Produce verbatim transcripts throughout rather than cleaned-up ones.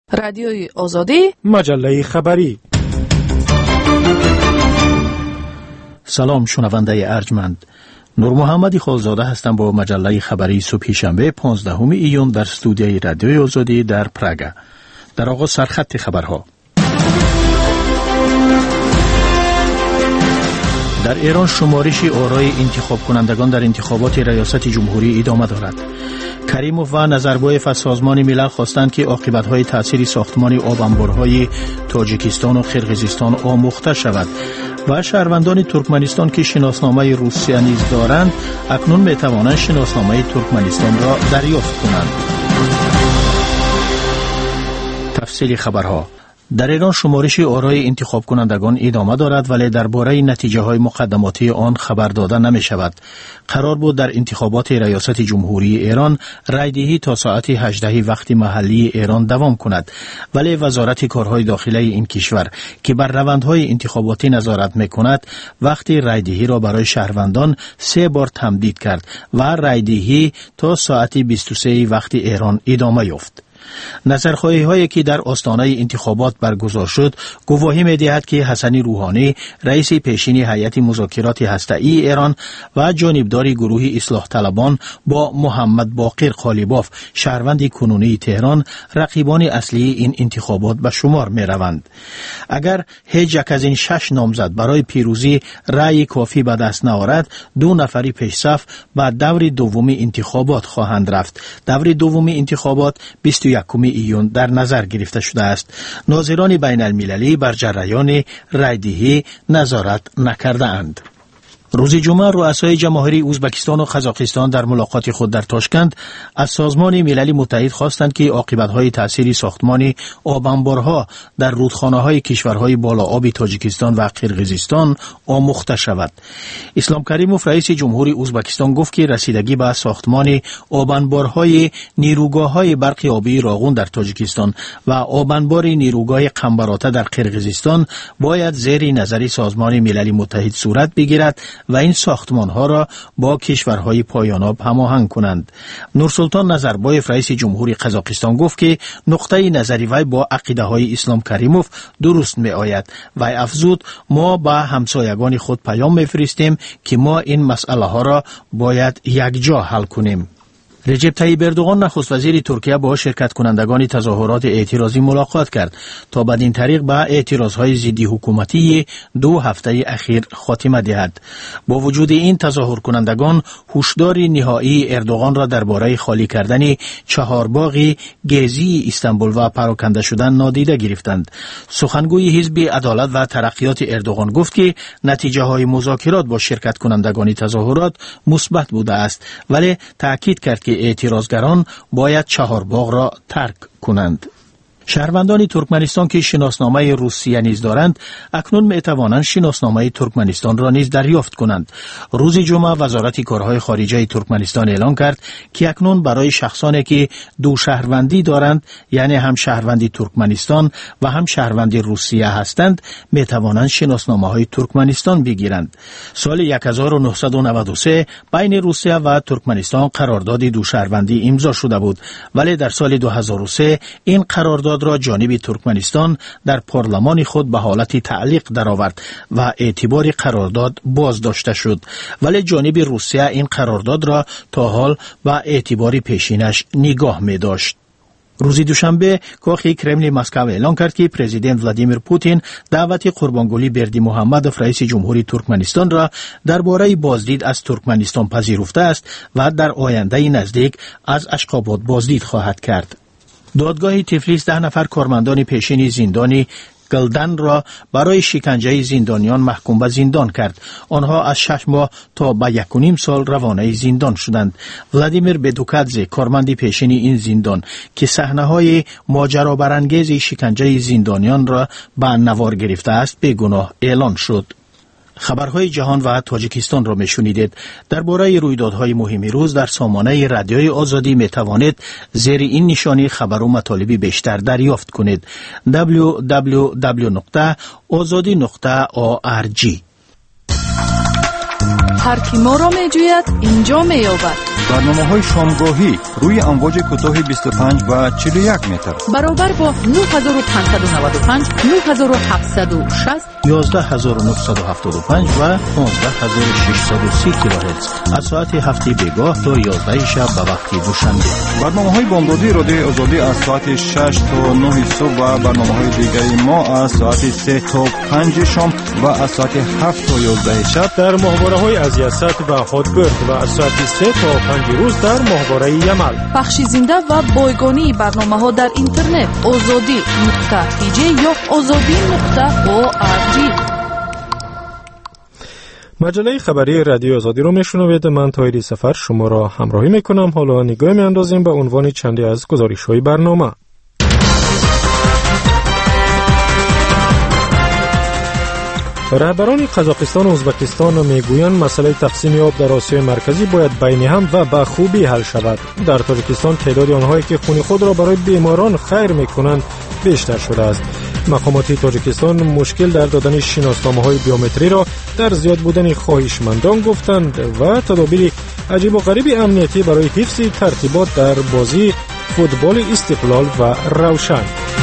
رادیوی آزادی، مجله خبری. سلام شنونده ارجمند، نور محمدی خالزاده هستم با مجله خبری صبح شنبه پانزدهم ایون در استودیوی رادیوی آزادی در پراگ. در آغاز سرخط خبرها. در ایران شمارش آرای انتخاب کنندگان در انتخابات ریاست جمهوری ادامه دارد. کریموف و نظربایف از سازمان ملل خواستند که عاقبت‌های تأثیر ساختمان آب انبارهای تاجیکستان و قرقیزستان آموخته شود و شهروندان ترکمنستان که شناسنامه روسیه نیز دارند اکنون می‌توانند شناسنامه ترکمنستان را دریافت کنند. تفصیل خبرها. در ایران شمارش آرای انتخاب کنندگان ادامه دارد ولی درباره نتیجه های مقدماتی آن خبر داده نمی شود. قرار بود در انتخابات ریاست جمهوری ایران رایدهی تا ساعت هجده وقت محلی ایران دوام کند، ولی وزارت کارهای داخلی این کشور که بر روندهای انتخاباتی نظارت می کند وقتی رایدهی را برای شهروندان سه بار تمدید کرد و رایدهی تا ساعت بیست و سه وقت ایران ادامه یافت. نظرخواهی هایی که در آستانه انتخابات برگزار شد گواهی می دهد که حسن روحانی رئیس پیشین هیئت مذاکرات هسته‌ای ایران و جانبدار گروه اصلاح طلبان با محمد باقر قالیباف شهروند کنونی تهران رقیبان اصلی این انتخابات به شمار می روند. اگر هیچ یک از این شش نامزد برای پیروزی رأی کافی به دست نآورد، دو نفری پیش صف به دور دوم انتخابات خواهند رفت. دور دوم انتخابات بیست و یکم ایون در نظر گرفته شده است. ناظران بین المللی بر جریان رایدهی نظارت نکرده اند. روز جمعه رؤسای جماهیر ازبکستان و قزاقستان در ملاقات خود در تاشکند از سازمان ملل متحد خواستند که عاقبت‌های تأثیر ساختمان آب انبارها در رودخانه‌های کشورهای بالا آب تاجیکستان و قرقیزستان آموخته شود. اسلام کریموف رئیس جمهوری ازبکستان گفت که رسیدگی به ساختمان آب انبارهای نیروگاه‌های برق آبی راغون در تاجیکستان و آب انبار نیروگاه قنبراته در قرقیزستان باید زیر نظر سازمان ملل متحد صورت بگیرد و این ساختمان ها را با کشورهای پایاناب هماهنگ کنند. نورسلطان نظربایف رئیس جمهوری قزاقستان گفت که نقطه نظری وی با عقیده های اسلام کریموف درست می آید. وی افزود ما با همسایگان خود پیام می فرستیم که ما این مسئله ها را باید یک جا حل کنیم. رجب طیب اردوغان نخست وزیر ترکیه با شرکت کنندگان تظاهرات اعتراضی ملاقات کرد تا بدین طریق به اعتراضهای ضد حکومتی دو هفته اخیر خاتمه دهد. با وجود این تظاهر کنندگان هشدار نهایی اردوغان را درباره خالی کردن چهار باغ گزی استانبول و پراکنده شدن نادیده گرفتند. سخنگوی حزب عدالت و ترقیات اردوغان گفت که نتیجه های مذاکرات با شرکت کنندگان تظاهرات مثبت بوده است، ولی تاکید کرد که اعتراضگران باید چهار باغ را ترک کنند. شهروندان ترکمنستان که شناسنامه روسیه نیز دارند اکنون می توانند شناسنامه ترکمنستان را نیز دریافت کنند. روز جمعه وزارت کارهای خارجه ترکمنستان اعلام کرد که اکنون برای شخصانی که دو شهروندی دارند، یعنی هم شهروندی ترکمنستان و هم شهروندی روسیه هستند، می توانند شناسنامه های ترکمنستان بگیرند. سال هزار و نهصد و نود و سه بین روسیه و ترکمنستان قرارداد دو شهروندی امضا شده بود، ولی در سال دو هزار و سه این قرارداد را جانب ترکمنستان در پارلمان خود به حالت تعلیق درآورد و اعتبار قرارداد بازداشته شد، ولی جانب روسیه این قرارداد را تا حال با اعتبار پیشینش نگاه می داشت. روز دوشنبه کاخ کرملین مسکو اعلام کرد که پرزیدنت ولادیمیر پوتین دعوت قربانگلی بردی محمدوف رئیس جمهوری ترکمنستان را درباره بازدید از ترکمنستان پذیرفته است و در آینده نزدیک از اشخاباد بازدید خواهد کرد. دادگاه تفلیس ده نفر کارمندان پیشین زندانی گلدن را برای شکنجه زندانیان محکوم به زندان کرد. آنها از شش ماه تا به یک و نیم سال روانه زندان شدند. ولادیمیر بدوکادزه کارمند پیشین این زندان که صحنه‌های ماجرابرانگیز شکنجه زندانیان را به نوار گرفته است بیگناه اعلان شد. خبرهای جهان و تاجیکستان را میشنیدید. درباره رویدادهای مهم روز در سامانه رادیوی آزادی می توانید زیر این نشانی خبر و مطالب بیشتر دریافت کنید. دبلیو دبلیو دبلیو نقطه آزادی نقطه او آر جی هر کی ما را میجوید اینجا مییابد. برنامه‌های شامگاهی روی امواج کوتاه بیست و پنج و چهل و یک متر برابر با نه هزار و پانصد و نود و پنج، نه هزار و هفتصد و شصت، یازده هزار و نهصد و هفتاد و پنج و پانزده هزار و ششصد و سی کیلوهرتز از ساعت هفت بیگاه تا یازده شب به وقت دوشنبه. برنامه‌های بامدادی رادیو آزادی از ساعت شش تا نه صبح و برنامه‌های دیگر ما از ساعت سه تا پنج شام و از ساعت هفت تا یازده شب در ماهواره‌های از یست و هاتبرد و از ساعت سه تا پنج روز در ماهواره یمل. بخش زنده و بایگانی برنامه‌ها در اینترنت آزادی نقطه تی جی یا آزادی نقطه او آر جی. مجله خبری رادیو آزادی رو میشنوید. من طاهری سفر شما را همراهی میکنم. حالا نگاه میاندازیم به عنوان چندی از گزارش‌های برنامه. رهبران قزاقستان و ازبکستان میگویند مسئله تقسیم آب در آسیای مرکزی باید بین هم و به خوبی حل شود. در تاجیکستان تعداد آنهایی که خون خود را برای بیماران خیر میکنند بیشتر شده است. مقامات تاجیکستان مشکل در دادن شناسنامه‌های بیومتری را در زیاد بودن خواهشمندان گفتند و تدابیر عجیب و غریب امنیتی برای حفظ ترتیبات در بازی فوتبال استقلال و روشن.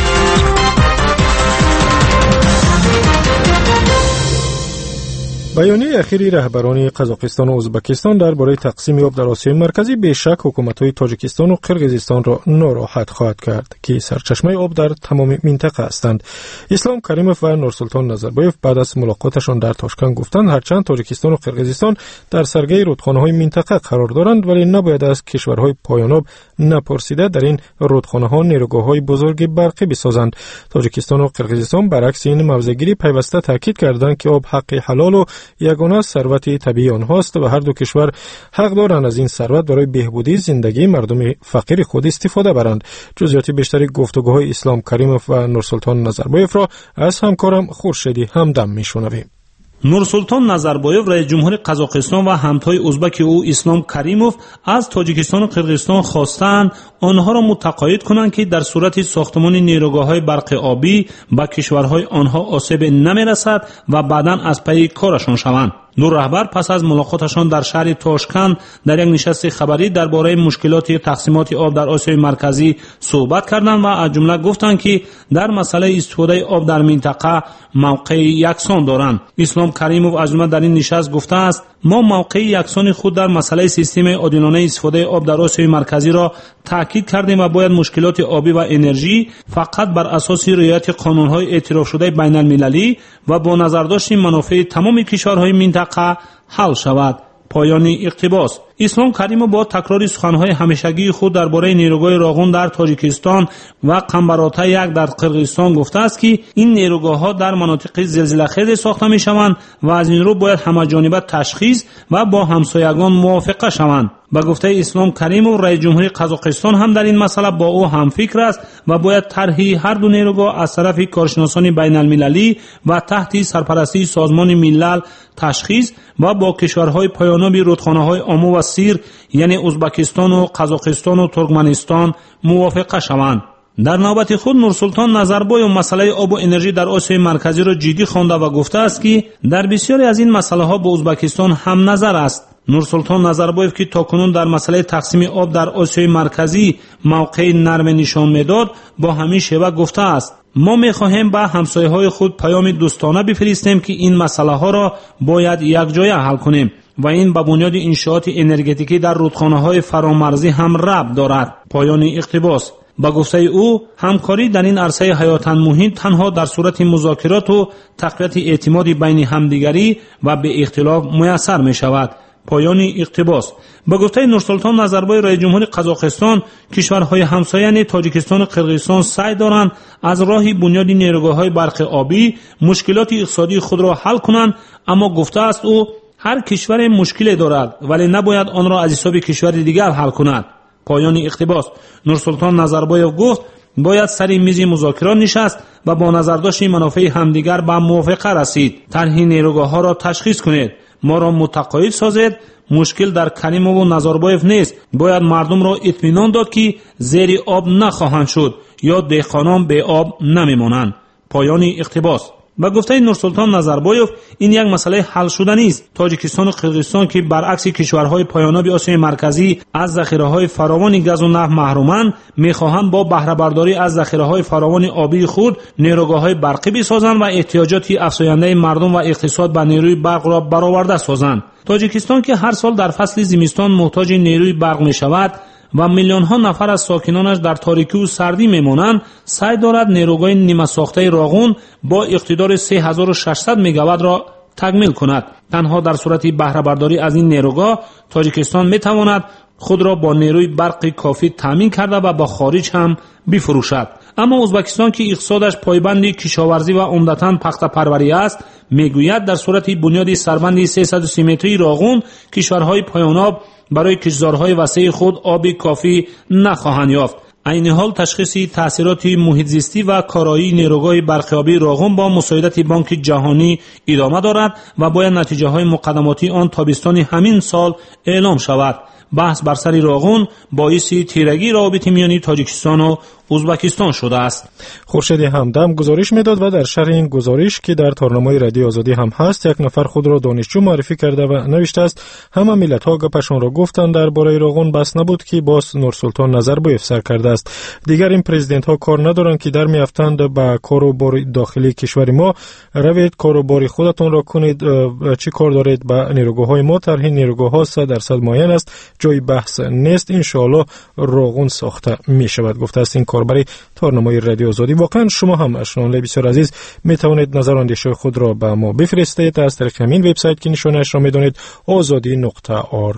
بیانیه اخیری رهبران قزاقستان و ازبکستان درباره تقسیم آب در آسیای مرکزی به شک حکومت‌های تاجیکستان و قرقیزستان را ناراحت خواهد کرد که سرچشمه آب در تمام منطقه هستند. اسلام کریموف و نورسلطان نظربایف بعد از ملاقاتشان در تاشکند گفتند هرچند تاجیکستان و قرقیزستان در سرگی رودخانه‌های منطقه قرار دارند ولی نباید از کشورهای پایان‌آب نپرسیده در این رودخانه‌ها نیروگاه‌های بزرگ برقی بسازند. تاجیکستان و قرقیزستان برعکس این موضع‌گیری پیوسته تاکید کردند که آب حق حلال و یگانه ثروت طبیعی آنهاست و هر دو کشور حق دارند از این ثروت برای بهبودی زندگی مردم فقیر خود استفاده برند. جزئیات بیشتری گفتگوهای اسلام کریموف و نورسلطان نظربایف را از همکارم خورشیدی همدم میشنویم. نورسلطان نظربایف رئیس جمهور قزاقستان و همتای ازبک او اسلام کریموف از تاجیکستان و قرقیزستان خواستند آنها را متقاعد کنند که در صورت ساختمان نیروگاه‌های برق آبی به کشورهای آنها آسیب نمی‌رسد و بعداً از پی کارشان شوند. دو رهبر پس از ملاقاتشان در شهر تاشکند در یک نشست خبری درباره مشکلات تقسیمات آب در آسیای مرکزی صحبت کردند و از جمله گفتند که در مسئله استفاده آب در منطقه موقع یکسان دارند. اسلام کریموف از جمله در این نشست گفته است ما موقع یکسان خود در مسئله سیستم عادلانه استفاده آب در آسیای مرکزی را تاکید کردیم و باید مشکلات آبی و انرژی فقط بر اساس رعایت قانون‌های اعتراف شده بین المللی و با نظر داشتن منافع تمام کشورهای منطقه حل شود. پایان اقتباس. اسلام کریموف با تکرار سخن‌های همیشگی خود درباره نیروگاه راغون در تاجیکستان و قنبراته یک در قرقیزستان گفته است که این نیروگاه‌ها در مناطق زلزله‌خیز ساخته می‌شوند و از این رو باید همه‌جانبه تشخیص و با همسایگان موافقه شوند. با گفته اسلام کریموف رئیس جمهور قزاقستان هم در این مسئله با او هم فکر است و باید طرح هر دو نیروگاه از طرف کارشناسان بین المللی و تحت سرپرستی سازمان ملل تشخیص و با کشورهای پایان‌آب رودخانه‌های آمو و سیر یعنی ازبکستان و قزاقستان و ترکمنستان موافقه شوند. در نوبت خود نورسلطان نظربایف مسئله آب و انرژی در آسیای مرکزی را جدی خوانده و گفته است که در بسیاری از این مسائل با ازبکستان هم نظر است. نورسلطان نظربایف که تاکنون در مسئله تقسیم آب در آسیای مرکزی موقع نرم نشان میداد با همین شیوه گفته است ما می‌خواهیم به همسایه‌های خود پیام دوستانه بفرستیم که این مسئله‌ها را باید یکجایه حل کنیم و این به بنیاد انشاءات انرژتیکی در رودخانه‌های فرامرزی هم ربط دارد. پایان اقتباس. با گفته او همکاری در این عرصه حیاتاً مهم تنها در صورت مذاکرات و تقویت اعتماد بین همدیگری و به اختلاف میسر می شود. پایان اقتباس. با گفته نورسلطان نظربایف رئیس جمهور قزاقستان کشورهای همسایه یعنی تاجیکستان و قرقیزستان سعی دارند از راه بنیاد نیروگاه‌های برق آبی مشکلات اقتصادی خود را حل کنند، اما گفته است او هر کشور مشکلی دارد ولی نباید آن را از حساب کشور دیگر حل کند. پایان اقتباس. نورسلطان نظربایف گفت باید سر میز مذاکرات نشست و با نظر داشتن منافع همدیگر به موافقه رسید. طرح نیروگاه‌ها را تشخیص کنید، ما را متقاعد سازید. مشکل در کریموف و نظربایف نیست. باید مردم را اطمینان داد که زیر آب نخواهند شد یا دهقانان به آب نمیمانند. پایان اقتباس. با گفته نورسلطان نظربایف این یک مسئله حل شدنی است. تاجیکستان و قرقیزستان که برعکس کشورهای پایاناب آسیای مرکزی از ذخیره‌های فراوان گاز و نفت محرومند، می‌خواهند با بهره برداری از ذخیره‌های فراوان آبی خود نیروگاه‌های برقی بسازند و احتیاجات افزاینده مردم و اقتصاد به نیروی برق را برآورده سازند. تاجیکستان که هر سال در فصل زمستان محتاج نیروی برق می‌شود و میلیون ها نفر از ساکنانش در تاریکی و سردی میمانند، سعی دارد نیروگاه نیمه ساخته راغون با اقتدار سه هزار و ششصد مگاوات را تکمیل کند. تنها در صورت بهره برداری از این نیروگاه تاجیکستان میتواند خود را با نیروی برق کافی تامین کرده و با خارج هم بفروشد. اما ازبکستان که اقتصادش پایبند کشاورزی و عمدتاً پخته پروری است، میگوید در صورت بنیاد سربند سیصد و سی متری راغون کشورهای پایاناب برای کشتزارهای وسیع خود آب کافی نخواهند یافت. عین حال تشخیص تاثیرات محیط زیستی و کارایی نیروگاه برقیابی راغون با مساعدت بانک جهانی ادامه دارد و باید نتیجه های مقدماتی آن تابستان همین سال اعلام شود. بحث بر سر راغون باعث تیرگی روابط میان تاجیکستان و ازبکستان شده است. خورشید همدم گزارش میداد و در شرح این گزارش که در تارنمای رادیو آزادی هم هست، یک نفر خود را دانشجو معرفی کرده و نوشته است همه ملت‌ها گپشون را گفتند درباره راغون، بس نبود که باز نورسلطان نظربایف سر کرده است. دیگر این پرزیدنت ها کار ندارند که در میافتند به کار و بار داخلی کشور ما. روید کار و بار خودتون را کنید، چی کار دارید به نیروگاه‌های ما؟ طرح نیروگاه‌ها صد درصد معین است، جای بحث نیست. ان شاء الله راغون ساخته می شود، گفته است این کاربری تارنمای رادیو آزادی. واقعا شما هم شنونده بسیار عزیز می توانید نظر و اندیشه خود را به ما بفرستید از طریق همین وبسایت که نشانش را می دانید آزادی نقطه اورگ.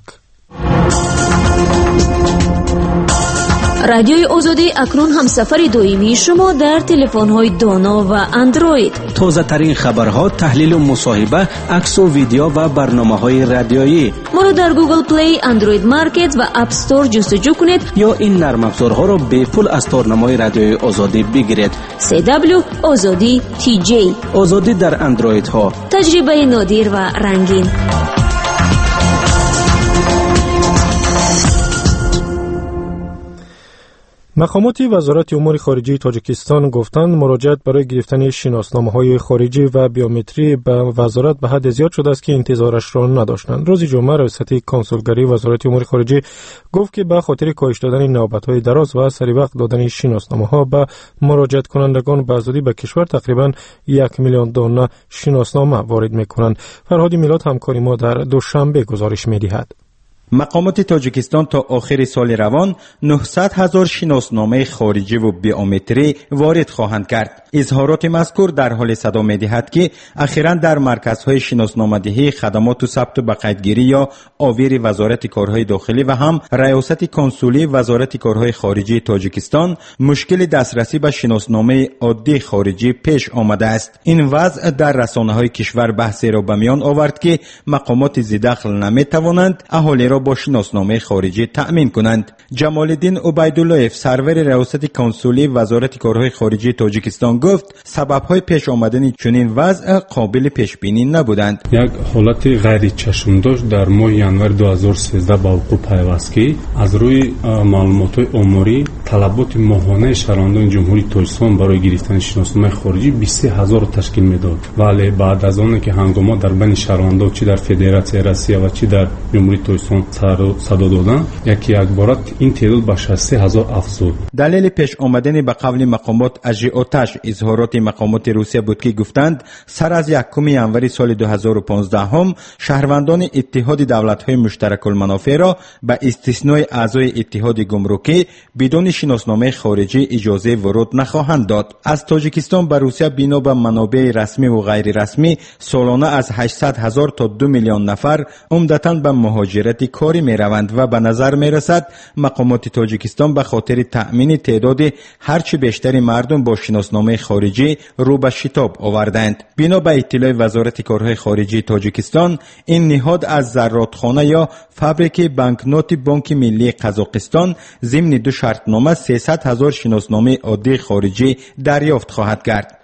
رادیوی آزادی اکنون هم سفر دائمی شما در تلفن‌های دانا و اندروید. تازه ترین خبرها، تحلیل و مصاحبه، عکس و ویدیو و برنامه‌های رادیویی. ما را در گوگل پلی، اندروید مارکت و اپ استور جستجو کنید یا این نرم افزارها را به پول از تارنمای رادیوی آزادی بگیرید. سی دبلیو آزادی تی جی. آزادی در اندروید ها. تجربه نادر و رنگین. مقامات وزارت امور خارجه تاجیکستان گفتند مراجعت برای گرفتن شناسنامه‌های خارجی و بیومتری به وزارت به حد زیاد شده است که انتظارش را نداشتند. روز جمعه رئیس کنسولگری وزارت امور خارجه گفت که به خاطر کاهش دادن نوبت‌های دراز و سری وقت دادن شناسنامه‌ها به مراجعت کنندگان به زودی به کشور تقریباً یک میلیون دانه شناسنامه وارد می‌کنند. فرهاد میلاد همکاری ما در دوشنبه گزارش می‌دهد. مقامات تاجیکستان تا آخر سال روان نهصد هزار شناسنامه خارجی و بیومتری وارد خواهند کرد. اظهارات مذکور در حال صدا می‌دهد که اخیراً در مرکزهای شناسنامه‌دهی خدمات و ثبت و قیدگیری یا آویر وزارت کارهای داخلی و هم ریاست کنسولی وزارت کارهای خارجی تاجیکستان مشکل دسترسی به شناسنامه عادی خارجی پیش آمده است. این وضع در رسانه‌های کشور بحثی را به میان آورد که مقامات ذی‌دخل نمی‌توانند اهالی را با شناسنامه خارجی تأمین کنند. جمال الدین عبیداللهیف سرور ریاست کنسولی وزارت کارهای خارجی تاجیکستان گفت سبب‌های پیش آمدن چنین وضع قابل پیش بینی نبودند. یک حالت غیر چشم‌دوش در ماه ینور دو هزار و سیزده به وقوع پیوست که از روی معلومات اموری طلبات ماهانه شهروندان جمهوری تاجیکستان برای گرفتن شناسنامه خارجی بیست و سه هزار تشکیل میداد، ولی بعد از آن که هنگامات در بین شهروندان چی در فدراسیون روسیه و چی در جمهوری تاجیکستان صدا دادن، یکی یک بارت این تعداد به شصت و سه هزار افزود. دلیل پیش آمدن به قول مقامات اژیوتاژ اظهارات مقامات روسیه بود که گفتند سر از یکم ینور سال دو هزار و پانزده هم شهروندان اتحاد دولت‌های مشترک المنافع را به استثنای اعضای اتحاد گمرکی بدون شناسنامه خارجی اجازه ورود نخواهند داد. از تاجیکستان به روسیه بنا به منابع رسمی و غیر رسمی سالانه از هشتصد هزار تا دو میلیون نفر عمدتاً به مهاجرت کاری می روند و به نظر می رسد مقامات تاجیکستان به خاطر تأمین تعداد هرچی بیشتری مردم با شناسنامه خارجی رو به شتاب آوردند. بنا به اطلاع وزارت کارهای خارجی تاجیکستان این نهاد از زرادخانه یا فابریک بانکنوت بانک ملی قزاقستان ضمن دو شرطنامه سیصد هزار شناسنامه عادی خارجی دریافت خواهد کرد.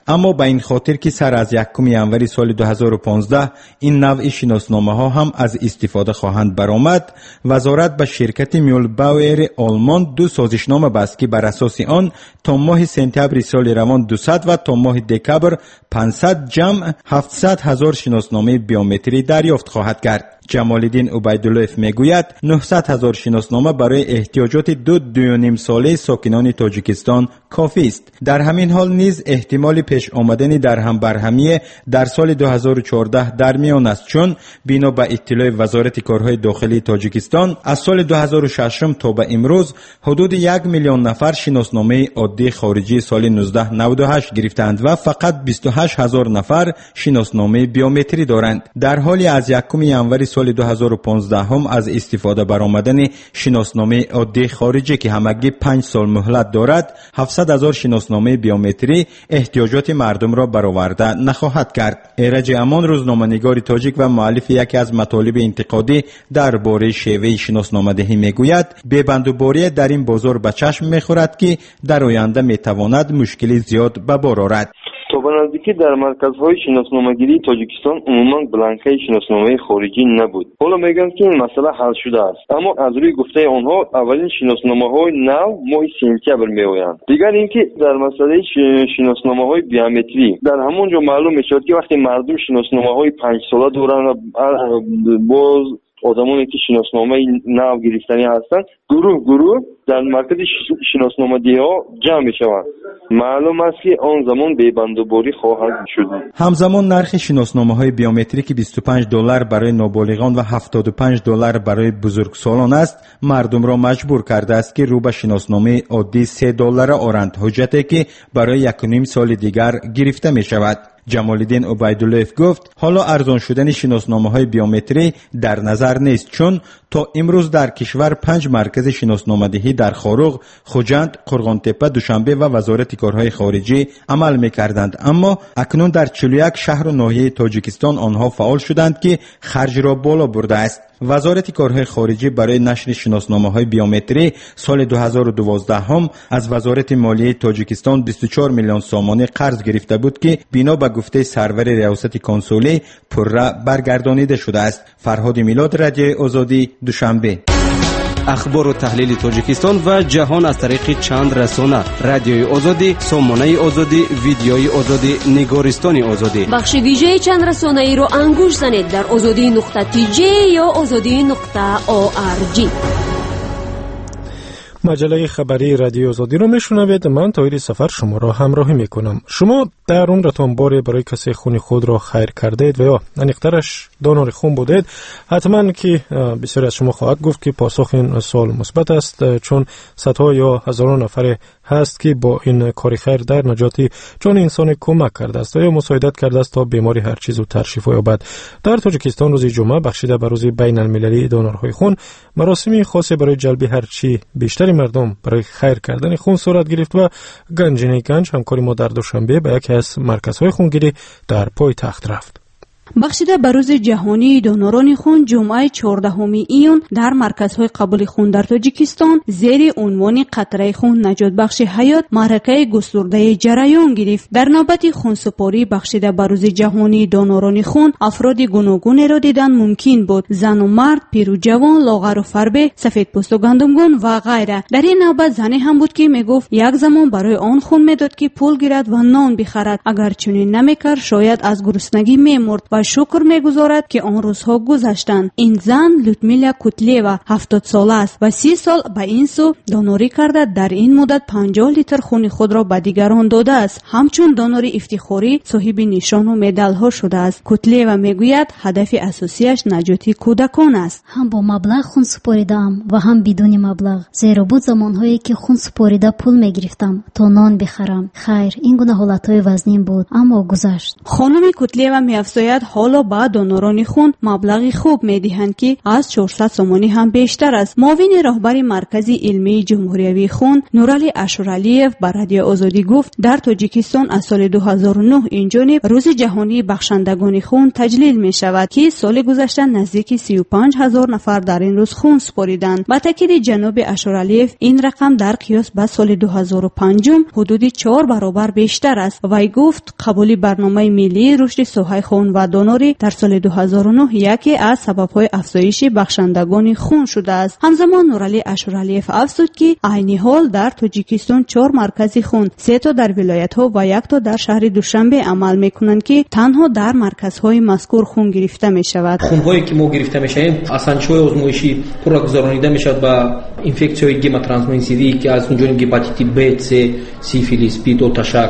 اما به این خاطر که سر از یکم ینوری سال دو هزار و پانزده این نوع شناسنامه ها هم از استفاده خواهند برآمد، وزارت به شرکت میولباور آلمان دو سازشنامه بست که بر اساس آن تا ماه سپتامبر سال روان دویست و تا ماه دکبر پانصد جمع هفتصد هزار شناسنامه بیومتری دریافت خواهد کرد. جمال‌الدین عبیدالله‌اف میگوید نهصد هزار شناسنامه برای احتیاجات دو دو نیم ساله ساکنان تاجیکستان کافی است. در همین حال نیز احتمال پیش آمدن در هم برهمی در سال دو هزار و چهارده در میان است، چون بنا به اطلاع وزارت کارهای داخلی تاجیکستان از سال دو هزار و شش تا به امروز حدود یک میلیون نفر شناسنامه عادی خارجی سال نوزده نود و هشت گرفتند و فقط بیست و هشت هزار نفر شناسنامه بیومتری دارند. در حالی از یکم ینوری سال دو هزار و پانزده هم از استفاده برآمدن شناسنامه عادی خارجی که همگی پنج سال مهلت دارد، هفتصد هزار شناسنامه بیومتری احتیاجات مردم را برآورده نخواهد کرد. ایرج امان، روزنامه‌نگار تاجیک و مؤلف یکی از مطالب انتقادی درباره شیوه شناسنامه دهی میگوید ببندوباری در این بازار به چشم میخورد که در آینده میتواند مشکلی زیاد به بار آورد. تا به نزدیکی در مرکزهای شناسنامه‌گیری تاجیکستان عموما بلانکه شناسنامه خارجی نبود. حالا میگن که این مسئله حل شده است، اما از روی گفته آنها اولین شناسنامه‌های نو ماه سپتامبر میآیند. دیگر اینکه در مسئله شناسنامه‌های بیومتری در همون جا معلوم میشد که وقتی مردم شناسنامه‌های پنج ساله دارن باز آدمانی که شناسنامه نو گرفتنی هستند گروه گروه در مرکز شناسنامه‌دهی ها جمع میشوند. معلوم است که آن زمان بیبندوباری خواهد شد. همزمان نرخ شناسنامه های بیومتریک که بیست و پنج دلار برای نابالغان و هفتاد و پنج دلار برای بزرگسالان است مردم را مجبور کرده است که رو به شناسنامه عادی سه دلار آورند، حجتی که برای یک و نیم سال دیگر گرفته می شود. جمال‌الدین عبیدالله‌اف گفت حالا ارزان شدن شناسنامه های بیومتری در نظر نیست، چون تا امروز در کشور پنج مرکز شناسنامه دهی در خاروغ، خوجند، قرغانتپه، دوشنبه و وزارت کارهای خارجی عمل می‌کردند، اما اکنون در چهل و یک شهر و ناحیه تاجیکستان آنها فعال شدند که خرج را بالا برده است. وزارت کارهای خارجی برای نشر شناسنامه‌های بیومتری سال دو هزار و دوازده هم از وزارت مالیه تاجیکستان بیست و چهار میلیون سامانه قرض گرفته بود که بنا به گفته سرور ریاست کنسولی پرره برگردانیده شده است. فرهاد میلاد، رادیوی آزادی، دوشنبه. اخبار و تحلیل تاجیکستان و جهان از طریق چند رسانه: رادیوی آزادی، سامانه آزادی، ویدیوی آزادی، نگارستان آزادی. بخش ویژه چند رسانه ای رو انگوش زنید در آزادی نقطه تی جی یا آزادی نقطه او آر جی. مجله خبری رادیو آزادی رو میشنوید. من طاهر سفر شما را همراهی میکنم. شما در عمرتان باری برای کسی خون خود را خیر کردید و یا انیقترش دانار خون بودید؟ حتما که بسیاری از شما خواهد گفت که پاسخ این سوال مثبت است، چون صدها یا هزاران نفر هست که با این کار خیر در نجات جان انسان کمک کرده است یا مساعدت کرده است تا بیماری هر چیز و شفا یابد. در تاجیکستان روز جمعه بخشیده به روز بین المللی دانورهای خون، مراسمی خاصی برای جلب هرچی بیشتر مردم برای خیر کردن خون صورت گرفت و گنجینه گنج همکاری ما در دوشنبه به یکی از مرکزهای خونگیری در پایتخت رفت. بخشیده به روز جهانی دانوران خون جمعه چهاردهم ایون در مرکزهای قبول خون در تاجیکستان زیر عنوان قطره خون نجات بخش حیات معرکه گسترده جریان گرفت. در نوبت خونسپاری بخشیده به روز جهانی دانوران خون افراد گوناگون را دیدن ممکن بود: زن و مرد، پیر و جوان، لاغر و فربه، سفیدپوست و گندمگون و غیره. در این نوبت زنی هم بود که میگفت یک زمان برای آن خون میداد که پول گیرد و نان بخرد. اگر چنین نمیکرد شاید از گرسنگی میمرد و شکر میگذارد که آن روزها گذشتند. این زن لوتمیلا کوتلیوا هفتاد ساله است و سی سال به این سو دانوری کرده. در این مدت پنجاه لیتر خون خود را به دیگران داده است. همچون دانوری افتخاری صاحب نشان و مدال ها شده است. کوتلیوا میگوید هدف اساسیش نجات کودکان است. هم با مبلغ خون سپاریدم و هم بدون مبلغ، زیرا بود زمانهایی که خون سپاریده پول میگرفتم تا نان بخرم. خیر، این گونه حالتهای وزنین بود اما گذشت. خانم کوتلیوا میافزاید میگوید حالا با دونوران خون مبلغی خوب میدهند که از چهارصد سومانی هم بیشتر است. معاون راهبر مرکز علمی جمهوریوی خون نورعلی اشورالیف بر رادیو آزادی گفت در تاجیکستان از سال دو هزار و نه این جانب روز جهانی بخشندگان خون تجلیل می شود که سال گذشته نزدیک سی و پنج هزار نفر در این روز خون سپاریدند. با تاکید جناب اشورالیف این رقم در قیاس با سال دو هزار و پنج حدود چهار برابر بیشتر است. وی گفت قبول برنامه ملی رشد ساحه خون و دونوری در سال دو هزار و نه یکی از سبب‌های افزایش بخشندگان خون شده است. همزمان نورعلی اشورالیف افزود که عین حال در تاجیکستان چهار مرکز خون، سه تا در ولایت‌ها و یک تا در شهر دوشنبه عمل می‌کنند که تنها در مرکزهای مذکور خون گرفته می‌شود. خون‌هایی که ما گرفته می‌شیم اسانچوی آزمایشی پر گذرانیده می‌شود با اینفکسیون گیما ترانسمیسیوی که از اونجا هپاتیت ب، سی، سیفیلیس، پید و تشک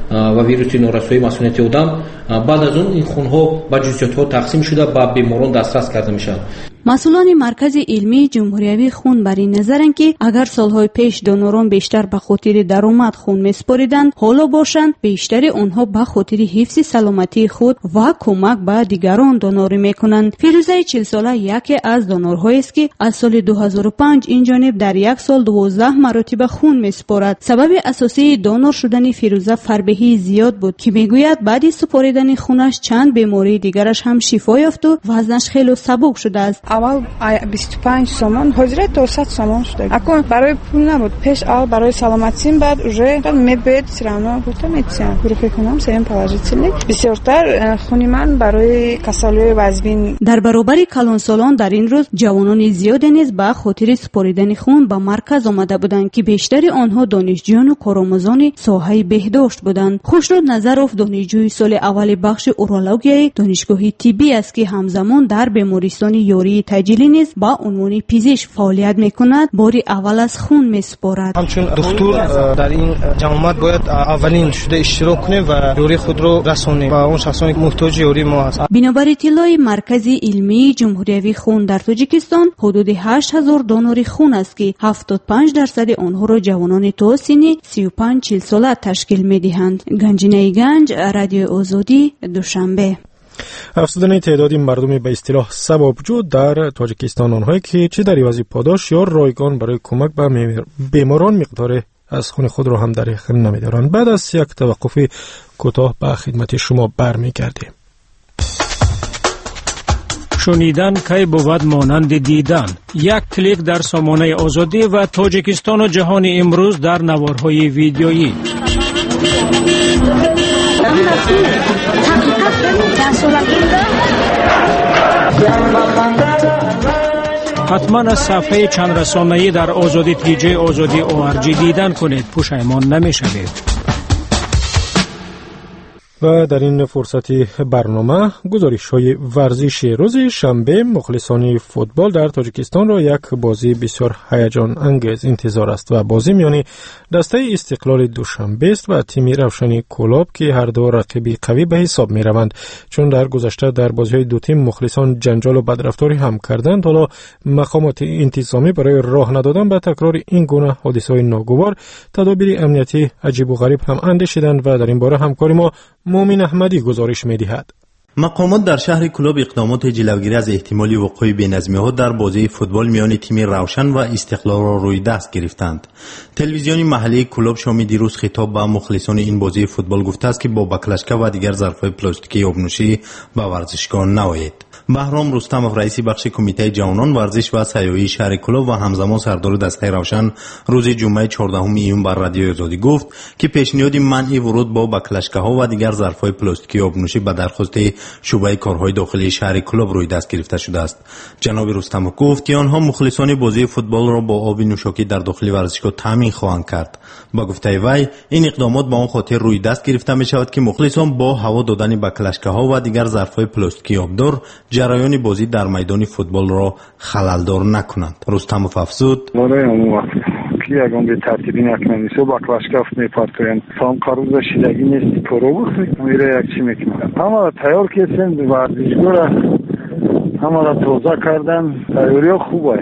و ویروس نورسوی مسئولیت آدم. بعد از اون این خون‌ها با جزئیات‌ها تقسیم شده با بیماران دسترس کرده میشن. مسئولان مرکز علمی جمهوریوی خون بر این نظرند که اگر سالهای پیش دونوران بیشتر به خاطر درآمد خون می‌سپاریدند، حالا باشند بیشتر آنها به خاطر حفظ سلامتی خود و کمک به دیگران دونوری می‌کنند. فیروزه چهل ساله یکی از دونورهایی است که از سال دو هزار و پنج این جانب در یک سال دوازده مرتبه خون می‌سپارد. سبب اساسی دونور شدن فیروزه فربهی زیاد بود که میگوید بعد از سپاریدن خونش چند بیماری دیگرش هم شفا یافت و وزنش خیلی سبک شده است. اول بیست و پنج سومن حاضر تا صد سومن شده. اکنون برای پول نبود. پیش اول برای سلامتیم بعد уже медбед сравно گفتم медицина رو فکر کنم سیم положительный. بسیارتر خونی من برای کسالای وزبین. در برابر کلانسالان در این روز جوانان زیادی نیز به خاطر سپاریدن خون به مرکز آمده بودند که بیشتر آنها دانشجویان و کارآموزان ساحه بهداشت بودند. خوشرود نظرов دانشجوی سال اول بخش اورولوژی دانشگاه طبی است که همزمان در بیمارستان یاری تجلی نیز با عنوان پزشک فعالیت میکند. باری اول از خون میسپارد. همچون دکتر در این جمعیت باید اولین شده اشتراک کنه و یاری خود رو رسونه و اون شخصانی که محتاج یاری ما هست. بنابر اطلاع مرکز علمی جمهوریوی خون در تاجیکستان حدود هشت هزار دونور خون است که هفتاد و پنج درصد آنها را جوانان تا سن سی و پنج چهل ساله تشکیل میدهند. گنجینه گنج، رادیو آزادی، دوشنبه. افزودن تعدادی مردم به اصطلاح سبابجو در تاجیکستان، آنهایی که چه در عوض پاداش یا رایگان برای کمک به بیماران مقدار از خون خود را هم در اختیار نمی‌دارند. بعد از یک توقف کوتاه به خدمت شما برمیگردیم. شنیدن کی بود مانند دیدن. یک کلیک در سامانه آزادی و تاجیکستان و جهان امروز در نوارهای ویدیویی. حتما از صفحه چند رسانه‌ای در آزادی تی جی آزادی او آر جی دیدن کنید، پشیمان نمی‌شوید. و در این فرصتی برنامه گزارش‌های ورزشی روز شنبه مخلصان فوتبال در تاجیکستان را یک بازی بسیار هیجان انگیز انتظار است و بازی میان دسته استقلال دوشنبه است و تیم روشنی کلاب که هر دو رقیبی قوی به حساب می‌روند، چون در گذشته در بازی‌های دو تیم مخلصان جنجال و بدرفتاری هم کردند. حالا مقامات انتظامی برای راه ندادن به تکرار این گونه حادثه‌های ناگوار تدابیر امنیتی عجیب و غریب هم اندیشیدند و در این باره همکاری ما مومن احمدی گزارش می‌دهد. مقامات در شهر کلاب اقدامات جلوگیری از احتمالی وقوع بی‌نظمی‌ها در بازی فوتبال میان تیم روشن و استقلال را روی دست گرفتند. تلویزیون محلی کلاب شامی دیروز خطاب به مخلصان این بازی فوتبال گفته است که با بکلشکا و دیگر ظرف‌های پلاستیکی آبنوشی به ورزشگاه نآیید. بهرام رستمov رئیس بخش کمیته جوانان ورزش و سیاحی شهر کلاب و همزمان سردار دسته روشن روز جمعه چهاردهم ایون بر رادیو آزادی گفت که پیشنهاد منع ورود با بکلشکاها و دیگر ظرف‌های پلاستیکی آبنوشی به درخواست شعبه کارهای داخلی شهر کلاب روی دست گرفته شده است. جناب رستمov گفت که آنها مخلصان بازی فوتبال را با آب نوشاکی در داخل ورزشگاه تامین خواهند کرد. با گفته وی این اقدامات با آن خاطر روی دست گرفته می شود که مخلصان با هوا دادن بکلشکاها و دیگر ظرف‌های پلاستیکی آبدار جریان بازی در میدان فوتبال را خللدار نکنند. رستمov افزود که یکم به ترتیبی نکنند سو بکلشکاف میپارتوین سام کاروز شیدگی نیست پرو میره یک چی میکنه اما تیار کردن ورزشگاه را همه را توضیح کردن تیاری خوبه.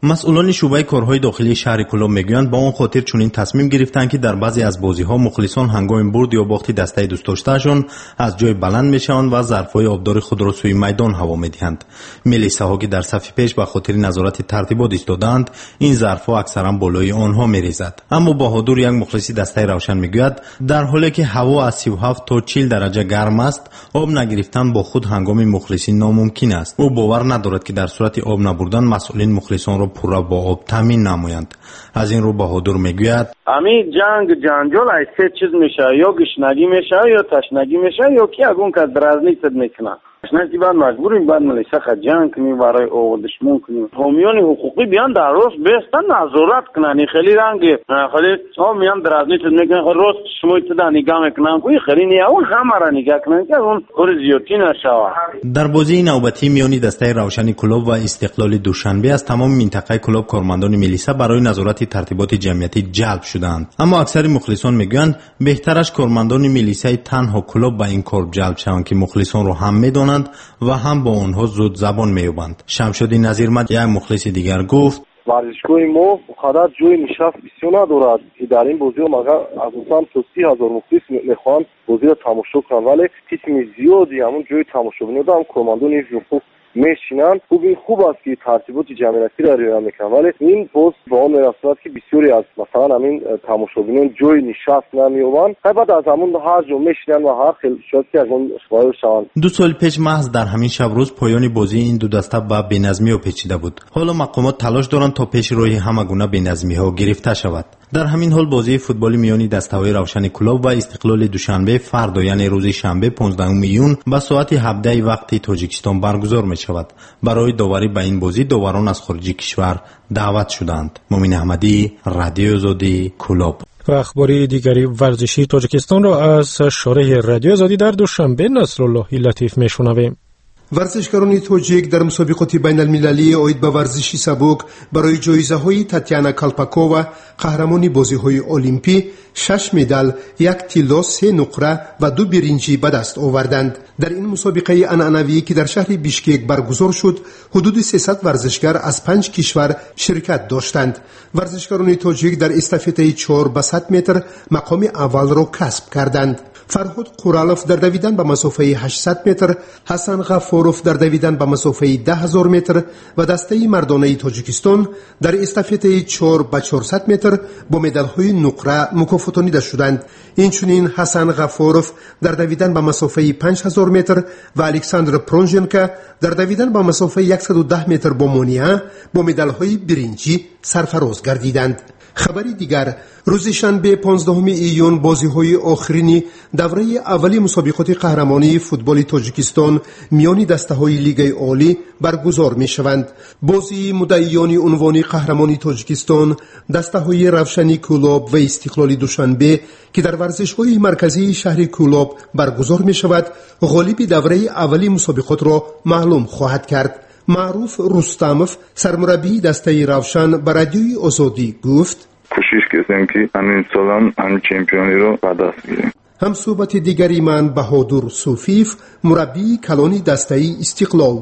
مسئولان شعبه کارهای داخلی شهر کلوب میگویند با اون خاطر چنین تصمیم گرفتند که در بعضی از بازی‌ها مخلصان هنگام برد یا باخت دسته دوست داشته‌شان از جای بلند میشوند و ظرف‌های آبدار خود را سوی میدان هوا می‌دهند. ملیساها که در صف پیش به خاطر نظارت ترتیبات ایستادند، این ظرف‌ها اکثرا بالای آنها می‌ریزد. اما بهادر یک مخلص دسته روشن میگوید در حالی که هوا از سی و هفت تا چهل درجه گرم است، آب نگرفتن با خود هنگام مخلصی ناممکن است. او باور ندارد که در صورت آب نبردن مسئولین مخلصان را پورا با آب تامین نمایند. از این رو بهادر میگوید امی جنگ جنجال از سه چیز میشه، یا گشنگی میشه یا تشنگی میشه یا کی اگون که درازنی صد میکنه. نشتی بعد مجبوریم بعد ملیسا خود جنگ کنیم برای او دشمن کنیم. حامیان حقوقی بیان در راست بیستن نظارت کنن. خیلی رنگی خیلی ها میان درازنی صد میکنن. راست شما تا نگاه میکنن کوی خیلی نه اون همه را نگاه کنن که اون کار زیادی نشود. در بازی نوبتی میانی دسته روشن کلوب و استقلال دوشنبه از تمام منطقه کلوب کارمندان ملیسا برای نظارت ترتیبات جمعیتی جلب شدند. اما اکثر مخلصان میگویند بهترش کارمندان ملیسای تنها کلوب به این کار جلب شوند که مخلصان رو هم میدونند و هم با آنها زود زبان می‌یابند. شمشاد نظیرمند یک مخلص دیگر گفت ورزشگاه ما خودت جای نشست بسیار ندارد که در این بازی مگر اساساً تا سی هزار مخلص میخوان بازی را تماشا کنند، ولی قسم زیادی همون جای تماشا بیننده هم کارمندان حقوق میشینند. خوب این خوب است که ترتیبات جمعیتی را رعایت میکنند، ولی این باز با آن میرسد که بسیاری از مثلا همین تماشاگران جای نشست نمییابند، بعد از همون هر جا میشینند و هر خیلی شاید که از اون استفاده شوند. دو سال پیش محض در همین شب روز پایان بازی این دو دسته با بی‌نظمی و پیچیده بود. حالا مقامات تلاش دارند تا پیش روی همه گونه بی‌نظمی ها گرفته شود. در همین حال بازی فوتبال میانی دسته‌های روشن کلوب و استقلال دوشنبه فردا یعنی روز شنبه پانزدهم میلیون با ساعت هفده وقت تاجیکستان برگزار می شود. برای داوری به این بازی داوران از خارج کشور دعوت شدند. مومن احمدی، رادیو آزادی، کلوب. و اخباری دیگری ورزشی تاجیکستان را از شارح رادیو آزادی در دوشنبه نصرالله لطیف میشنویم. ورزشکاران تاجیک در مسابقات بین المللی اید به ورزشی سبک برای جایزه های تاتیانا کالپاکووا قهرمان بازی های المپی شش مدال، یک طلا، سه نقره و دو برنجی به دست آوردند. در این مسابقه عنعنوی که در شهر بیشکک برگزار شد، حدود سیصد ورزشکار از پنج کشور شرکت داشتند. ورزشکاران تاجیک در استافته چهار به صد متر مقام اول را کسب کردند. فرهاد قورالوف در دویدن به مسافه هشتصد متر، حسن غفاروف در دویدن به مسافه ده هزار متر و دسته مردانه تاجیکستان در استافته چهار به چهارصد متر با مدال‌های نقره مکافاتانیده شدند. اینچنین حسن غفاروف در دویدن به مسافه پنج هزار متر و الکساندر پرونژنکا در دویدن به مسافه صد و ده متر با مونیا با مدال‌های برنجی سرفراز گردیدند. خبری دیگر، روز شنبه پانزدهم ایون بازی‌های آخرین دوره اولی مسابقات قهرمانی فوتبال تاجیکستان میان دسته‌های لیگ عالی برگزار می‌شوند. بازی مدعیان عنوان قهرمانی تاجیکستان دسته‌های روشنی کلوب و استقلال دوشنبه که در ورزشگاه مرکزی شهر کلوب برگزار می‌شود، غالب دوره اولی مسابقات را معلوم خواهد کرد. معروف رستموف سرمربی دسته روشن به رادیوی آزادی گفت کوشش کردیم که همین سال هم همین چمپیونی رو به دست بیاریم. هم صحبت دیگری من بهادر صوفیف مربی کلانی دسته استقلال.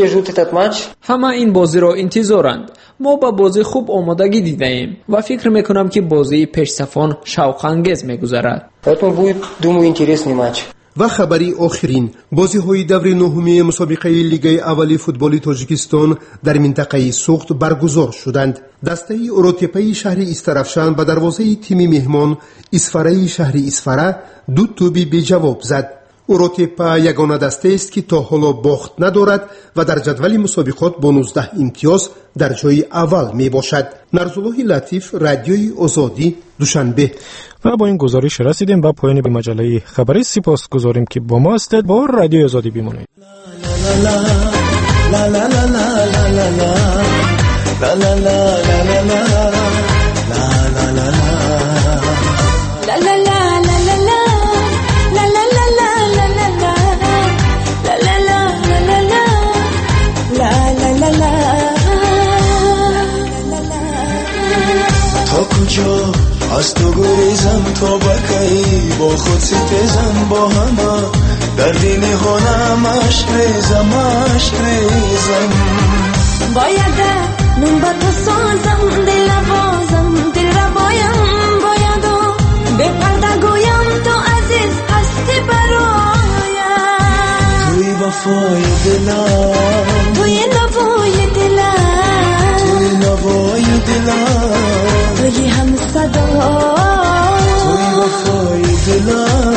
همه این بازی را انتظارند. ما با بازی خوب آمادگی دیده ایم و فکر میکنم که بازی پیش‌صفان شوق انگیز میگذرد. و خبری آخرین، بازی های دور نهمی مسابقه لیگ اولی فوتبال تاجیکستان در منطقه سوخت برگزار شدند. دسته اوروتپی شهر استرافشان به دروازه تیم مهمان اسفره شهر اسفره دو توپی به جواب زد. اوروتپا یگانه دسته است که تا حالا باخت ندارد و در جدول مسابقات با نوزده امتیاز در جای اول می باشد. نرزالله لطیف، رادیوی آزادی، دوشنبه. و با این گزارش رسیدیم به پایان به مجله خبری. سپاس گذاریم که با ما هستید. با رادیوی آزادی بمانید. از تو گریزم تا بکی با خود ستیزم با همه در دین هنم عشق ریزم عشق ریزم باید نون با تو سازم دل بازم دل ربایم باید و به پرده گویم تو عزیز هستی برایم توی وفای دلم توی نوای دلم توی نوای دلم توی هم صدا توی وفای دلم